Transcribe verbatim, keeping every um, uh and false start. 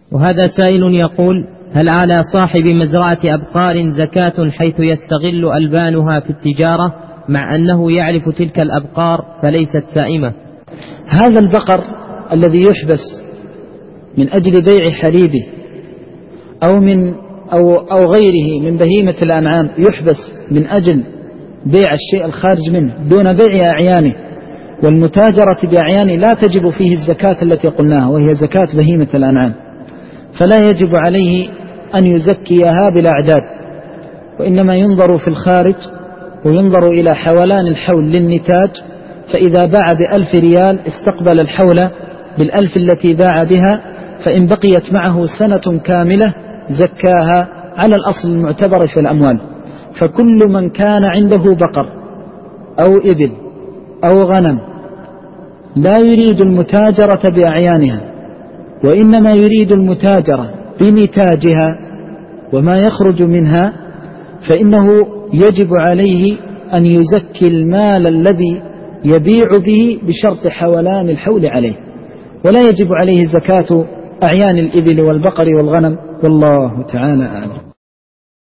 وهذا سائل يقول: هل على صاحب مزرعة أبقار زكاة حيث يستغل ألبانها في التجارة مع أنه يعرف تلك الأبقار فليست سائمة؟ هذا البقر الذي يحبس من أجل بيع حليبه أو من أو, أو غيره من بهيمة الأنعام يحبس من أجل بيع الشيء الخارج منه دون بيع أعيانه، والمتاجرة بأعيانه لا تجب فيه الزكاة التي قلناها وهي زكاة بهيمة الأنعام، فلا يجب عليه أن يزكيها بالأعداد، وإنما ينظر في الخارج وينظر إلى حولان الحول للنتاج، فإذا باع بألف ريال استقبل الحول بالألف التي باع بها، فإن بقيت معه سنة كاملة زكاها على الأصل المعتبر في الأموال. فكل من كان عنده بقر أو إبل أو غنم لا يريد المتاجرة بأعيانها وإنما يريد المتاجرة بنتاجها وما يخرج منها، فإنه يجب عليه أن يزكي المال الذي يبيع به بشرط حولان الحول عليه، ولا يجب عليه زكاة أعيان الإبل والبقر والغنم، والله تعالى أعلم.